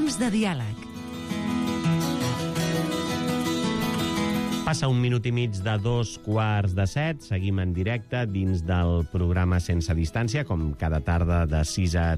Temps de diàleg. Passa 1 minut i mig de 7:15. Seguim en directe dins del programa Sense Distància, com cada tarda de 6 a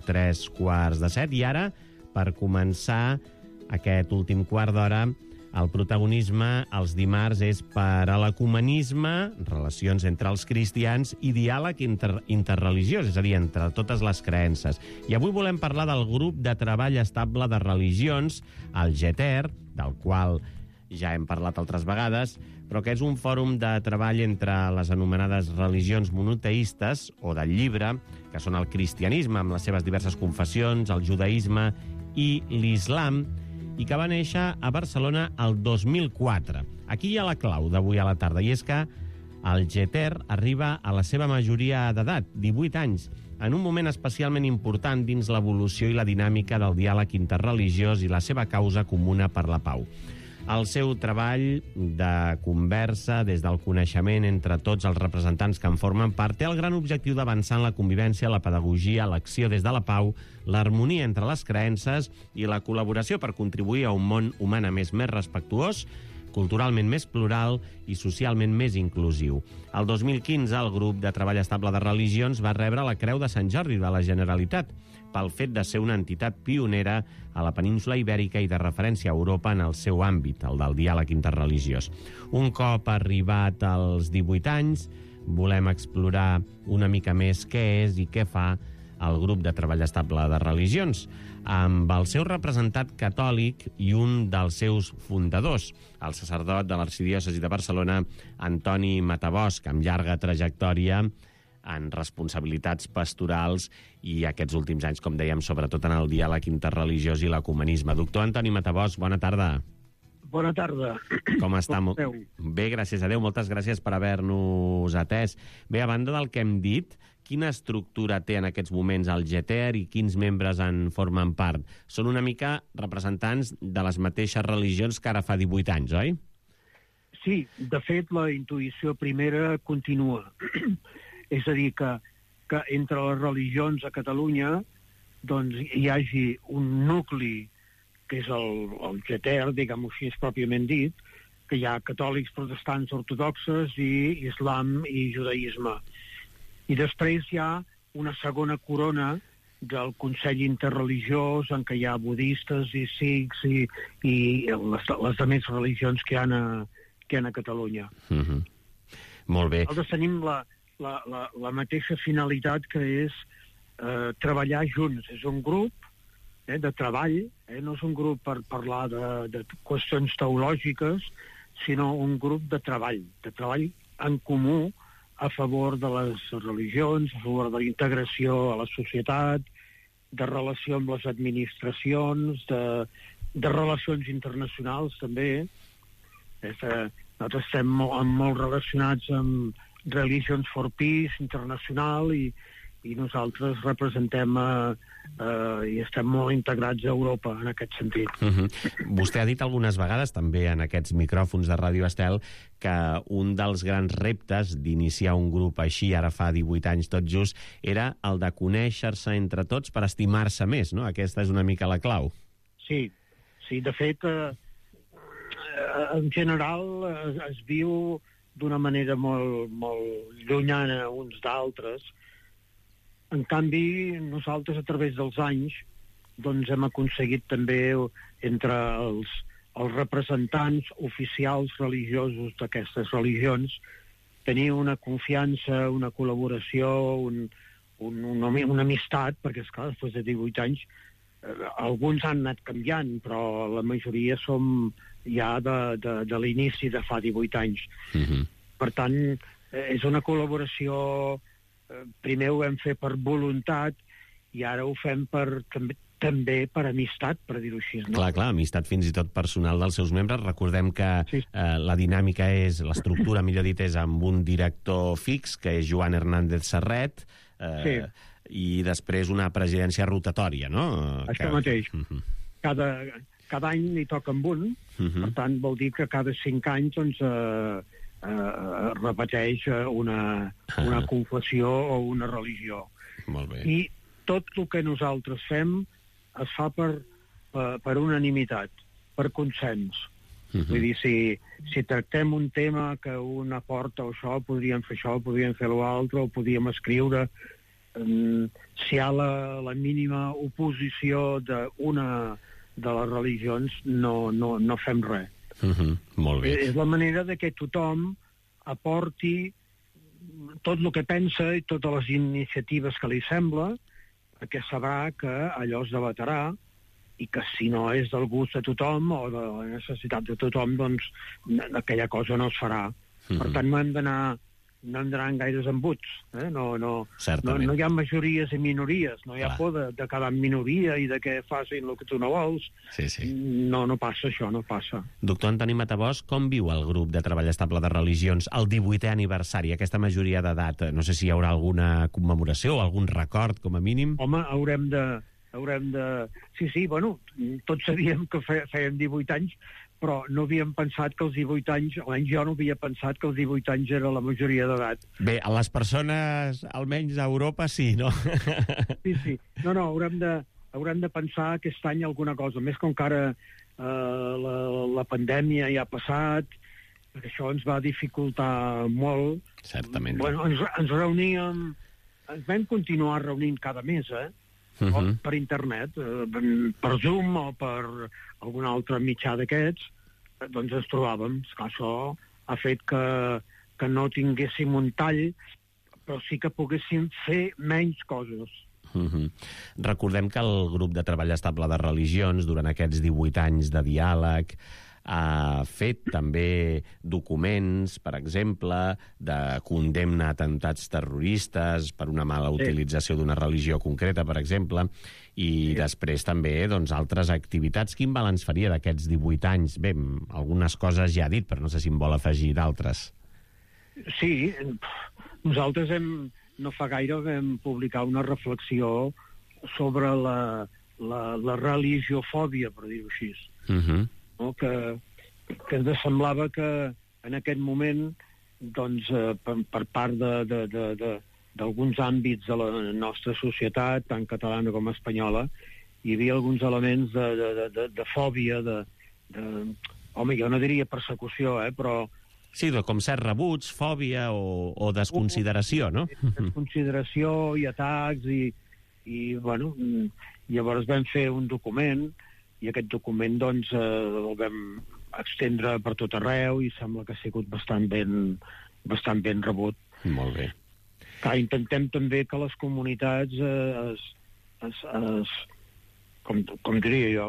7:15. I ara, per començar aquest últim quart d'hora, el protagonisme els dimarts és per a l'ecumenisme, relacions entre els cristians i diàleg interreligiós, és a dir, entre totes les creences. I avui volem parlar del grup de treball estable de religions, el GETER, del qual ja hem parlat altres vegades, però que és un fòrum de treball entre les anomenades religions monoteistes o del llibre, que són el cristianisme amb les seves diverses confessions, el judaïsme i l'islam, i que va néixer a Barcelona el 2004. Aquí hi ha la clau d'avui a la tarda, i és que el GETER arriba a la seva majoria d'edat, 18 anys, en un moment especialment important dins l'evolució i la dinàmica del diàleg interreligiós i la seva causa comuna per la pau. El seu treball de conversa des del coneixement entre tots els representants que en formen part té el gran objectiu d'avançar en la convivència, la pedagogia, l'acció des de la pau, l'harmonia entre les creences i la col·laboració per contribuir a un món humanament més respectuós, culturalment més plural i socialment més inclusiu. El 2015, el grup de treball estable de religions va rebre la Creu de Sant Jordi de la Generalitat pel fet de ser una entitat pionera a la península Ibèrica i de referència a Europa en el seu àmbit, el del diàleg interreligiós. Un cop arribat als 18 anys, volem explorar una mica més què és i què fa el grup de treball estable de religions, amb el seu representant catòlic i un dels seus fundadors, el sacerdot de l'Arxidiòcesi de Barcelona, Antoni Matabosc, amb llarga trajectòria en responsabilitats pastorals i aquests últims anys, com dèiem, sobretot en el diàleg interreligiós i l'ecumenisme. Doctor Antoni Matabosc, bona tarda. Bona tarda. Com està? Bé, gràcies a Déu. Moltes gràcies per haver-nos atès. Bé, a banda del que hem dit, quina estructura té en aquests moments el GETER i quins membres en formen part? Són una mica representants de les mateixes religions que ara fa 18 anys, oi? Sí, de fet, la intuïció primera continua. És a dir, que entre les religions a Catalunya doncs, hi hagi un nucli, que és el GETER, diguem-ho així, pròpiament dit, que hi ha catòlics, protestants, ortodoxes i islam i judaïsme. I després hi ha una segona corona del Consell Interreligiós en què hi ha budistes i sikhs i les altres religions que hi ha a Catalunya. Molt bé. Nosaltres tenim la mateixa finalitat, que és treballar junts. És un grup de treball, no és un grup per parlar de qüestions teològiques, sinó un grup de treball en comú a favor de les religions, a favor de la integració a la societat, de relació amb les administracions, de relacions internacionals també. Nosaltres estem molt relacionats amb Religions for Peace internacional i nosaltres representem i estem molt integrats a Europa en aquest sentit. Vostè ha dit algunes vegades, també en aquests micròfons de Ràdio Estel, que un dels grans reptes d'iniciar un grup així, ara fa 18 anys tot just, era el de conèixer-se entre tots per estimar-se més, no? Aquesta és una mica la clau. Sí, de fet, en general es viu d'una manera molt llunyana uns d'altres. En canvi, nosaltres, a través dels anys, doncs hem aconseguit també, entre els representants oficials religiosos d'aquestes religions, tenir una confiança, una col·laboració, una amistat, perquè, esclar, després de 18 anys, alguns han anat canviant, però la majoria som ja de l'inici de fa 18 anys. Per tant, és una col·laboració. Primer ho vam fer per voluntat i ara ho fem també per amistat, per dir-ho així. No? Clar, amistat fins i tot personal dels seus membres. Recordem que la dinàmica és, l'estructura, millor dit, és amb un director fix, que és Joan Hernández Serret, i després una presidència rotatòria, no? Això mateix. Cada any n'hi toca amb un, per tant vol dir que cada 5 anys doncs, repeteix una confessió o una religió. Molt bé. I tot el que nosaltres fem es fa per per unanimitat, per consens. Vull dir, si tractem un tema que un aporta això, podríem fer això, podríem fer l'altre, o podríem escriure. Si hi ha la mínima oposició d'una de les religions, no fem res. Molt bé. És la manera de que tothom aporti tot el que pensa i totes les iniciatives que li sembla, perquè sabrà que allò es debatrà i que si no és del gust de tothom o de la necessitat de tothom, doncs aquella cosa no es farà. Per tant, no hem d'anar en gaires embuts. No hi ha majories i minories, no hi ha por de quedar en minoria i de que facin el que tu no vols. No passa això, no passa. Doctor Antoni Matabós, com viu el grup de treball estable de religions el 18è aniversari, aquesta majoria d'edat? No sé si hi haurà alguna commemoració o algun record, com a mínim. Home, haurem de... Sí, bueno, tots sabíem que fèiem 18 anys, però no havíem pensat que els 18 anys, almenys jo no havia pensat que els 18 anys era la majoria d'edat. Bé, a les persones, almenys a Europa, sí, no? Sí. No, haurem de pensar aquest any alguna cosa, més com que ara la pandèmia ja ha passat, perquè això ens va dificultar molt. Certament. Bueno, ens reuníem, ens vam continuar reunint cada mes, o per internet, per Zoom o per algun altre mitjà d'aquests, doncs ens trobàvem. Esclar, això ha fet que no tinguéssim un tall, però sí que poguéssim fer menys coses. Recordem que el grup de treball estable de religions, durant aquests 18 anys de diàleg, ha fet també documents, per exemple, de condemna a atemptats terroristes per una mala utilització d'una religió concreta, per exemple, i després també altres activitats. Quin balanç faria d'aquests 18 anys? Bé, algunes coses ja ha dit, però no sé si en vol afegir d'altres. Sí, nosaltres no fa gaire vam publicar una reflexió sobre la religiofòbia, per dir-ho així. Que ens semblava que en aquest moment, doncs, per part d'alguns àmbits de la nostra societat, tant catalana com espanyola, hi havia alguns elements de fòbia, home, jo no diria persecució, però... Sí, com certs rebuts, fòbia o desconsideració, no? Desconsideració i atacs i bueno, llavors vam fer un document i aquest document, doncs, el vam extendre per tot arreu i sembla que ha sigut bastant ben rebut. Molt bé. Intentem també que les comunitats com diria jo,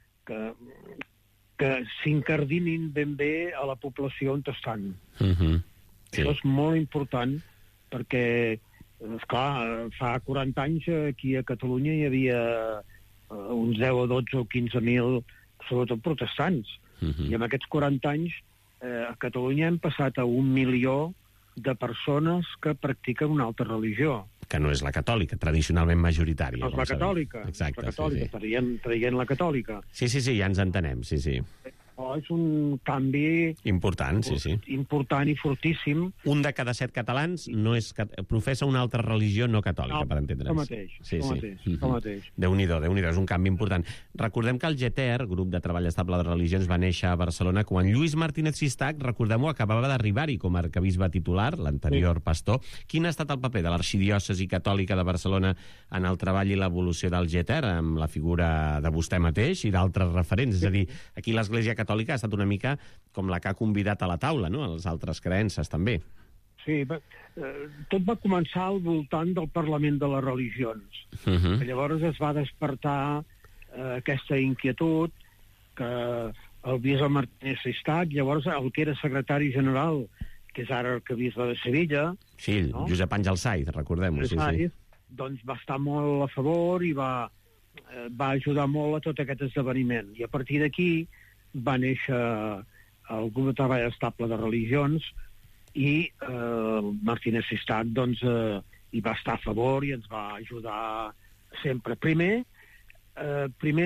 que s'incardinin ben bé a la població on estan. Això és molt important perquè, esclar, fa 40 anys aquí a Catalunya hi havia uns 10 o 12 o 15.000, sobretot protestants. I en aquests 40 anys a Catalunya hem passat a 1 milió de persones que practiquen una altra religió. Que no és la catòlica, tradicionalment majoritària. No és la catòlica. Exacte, traient la catòlica. Sí, ja ens entenem, sí. Però és un canvi... Important, sí. Important i fortíssim. Un de cada 7 catalans professa una altra religió no catòlica, per entendre'ns. El mateix. Déu-n'hi-do, és un canvi important. Recordem que el GETER, Grup de Treball Estable de Religions, va néixer a Barcelona quan Lluís Martínez Sistac, recordem-ho, acabava d'arribar-hi com a arquebisbe titular, l'anterior pastor. Quin ha estat el paper de l'Arxidiòcesi Catòlica de Barcelona en el treball i l'evolució del GETER, amb la figura de vostè mateix i d'altres referents? És a dir, aquí l'Església Catòlica ha estat una mica com la que ha convidat a la taula, no?, les altres creences, també. Sí, tot va començar al voltant del Parlament de les Religions. Que llavors es va despertar aquesta inquietud que el bisbe Martínez Sistac, llavors el que era secretari general, que és ara arquebisbe de Sevilla... Sí, no? Josep Àngel Saiz, recordem-ho. Sí. Doncs va estar molt a favor i va ajudar molt a tot aquest esdeveniment. I a partir d'aquí va néixer el grup de treball estable de religions i Martínez Sistac doncs, hi va estar a favor i ens va ajudar sempre. Primer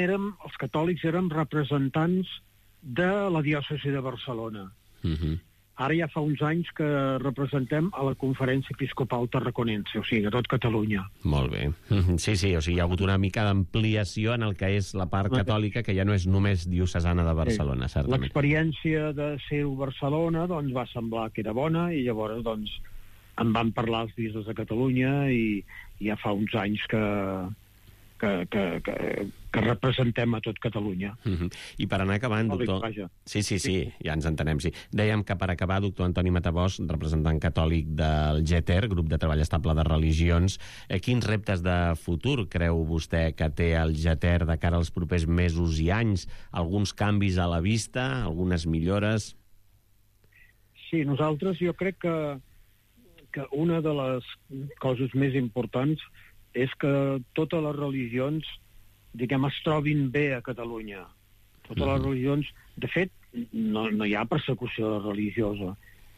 els catòlics érem representants de la diòcesi de Barcelona. Ara ja fa uns anys que representem a la Conferència Episcopal Tarraconense, o sigui, a tot Catalunya. Molt bé. Sí, o sigui, hi ha hagut una mica d'ampliació en el que és la part catòlica, que ja no és només diocesana de Barcelona, certament. L'experiència de ser-ho a Barcelona, doncs, va semblar que era bona, i llavors, doncs, em van parlar els bisbes de Catalunya, i ja fa uns anys que representem a tot Catalunya. I per anar acabant, doctor... Sí, ja ens entenem, sí. Dèiem que per acabar, doctor Antoni Matabosc, representant catòlic del GETER, Grup de Treball Estable de Religions, quins reptes de futur creu vostè que té el GETER de cara als propers mesos i anys? Alguns canvis a la vista, algunes millores? Sí, nosaltres jo crec que una de les coses més importants és que totes les religions, diguem, es trobin bé a Catalunya. Totes les religions... De fet, no hi ha persecució religiosa.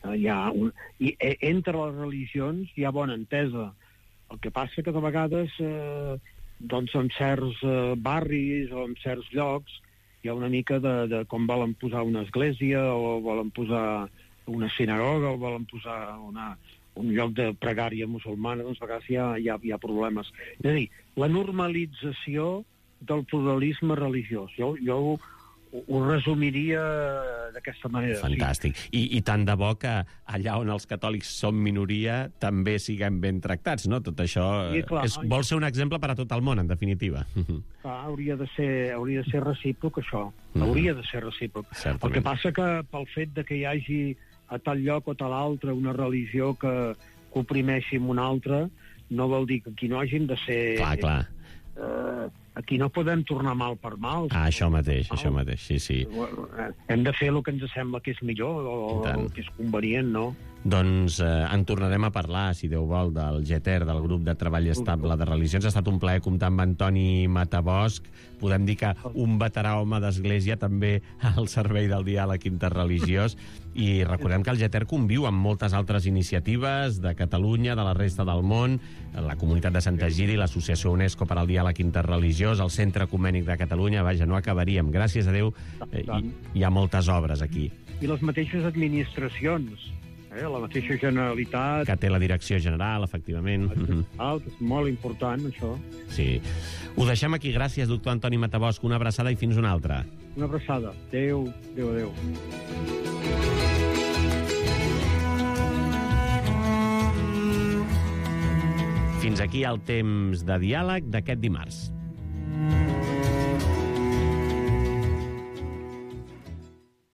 I entre les religions hi ha bona entesa. El que passa que de vegades, doncs, en certs barris o en certs llocs hi ha una mica de com volen posar una església o volen posar una sinagoga o volen posar un lloc de pregària musulmana, doncs a vegades hi ha problemes. És a dir, la normalització del pluralisme religiós. Jo ho resumiria d'aquesta manera. Fantàstic. Sí. I tant de bo que allà on els catòlics som minoria també siguem ben tractats, no? Tot això vol ser un exemple per a tot el món, en definitiva. Clar, hauria de ser recíproc, això. Hauria de ser recíproc. Certament. El que passa que pel fet de que hi hagi a tal lloc o tal altre una religió que oprimeixi una altra, no vol dir que aquí no hagin de ser... Clar. Aquí no podem tornar mal per mal. Això mateix, sí. Hem de fer el que ens sembla que és millor o el que és convenient, no? Doncs en tornarem a parlar, si Déu vol, del GETER, del Grup de Treball Estable de Religions. Ha estat un plaer comptar amb Antoni Matabosc. Podem dir que un veterà home d'església també al servei del diàleg interreligiós. I recordem que el GETER conviu amb moltes altres iniciatives de Catalunya, de la resta del món, la Comunitat de Sant Egidi, l'Associació UNESCO per al Diàleg Interreligiós, el Centre Ecumènic de Catalunya. Vaja, no acabaríem. Gràcies a Déu, hi ha moltes obres aquí. I les mateixes administracions, la mateixa Generalitat... Que té la Direcció General, efectivament. Que és molt important, això. Sí. Ho deixem aquí. Gràcies, doctor Antoni Matabosc. Una abraçada i fins una altra. Una abraçada. Adéu. Fins aquí el temps de diàleg d'aquest dimarts.